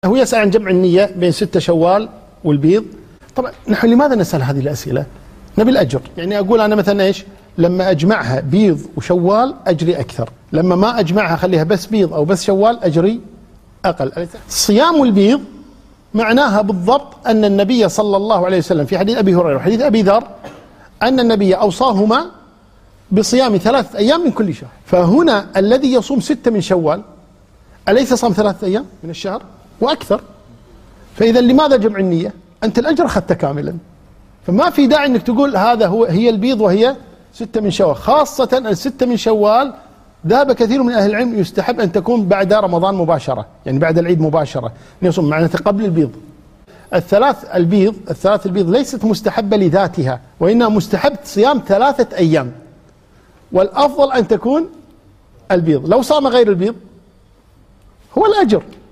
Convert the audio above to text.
هو يسأل عن جمع النية بين 6 شوال والبيض. طبعا نحن لماذا نسأل هذه الأسئلة؟ نبي الأجر. يعني أقول أنا مثلا إيش، لما أجمعها بيض وشوال أجري أكثر، لما ما أجمعها خليها بس بيض أو بس شوال أجري أقل. صيام البيض معناها بالضبط أن النبي صلى الله عليه وسلم في حديث أبي هريرة وحديث أبي ذر أن النبي أوصاهما بصيام 3 أيام من كل شهر. فهنا الذي يصوم 6 من شوال أليس صام 3 أيام من الشهر وأكثر؟ فإذا لماذا جمع النية؟ أنت الأجر أخذته كاملا، فما في داعي أنك تقول هذا هي البيض وهي 6 من شوال، خاصة 6 من شوال ذهب كثير من أهل العلم يستحب أن تكون بعد رمضان مباشرة، يعني بعد العيد مباشرة يصوم معناته قبل البيض. الثلاث البيض ليست مستحبة لذاتها، وإنها مستحب صيام 3 أيام، والأفضل أن تكون البيض. لو صام غير البيض هو الأجر.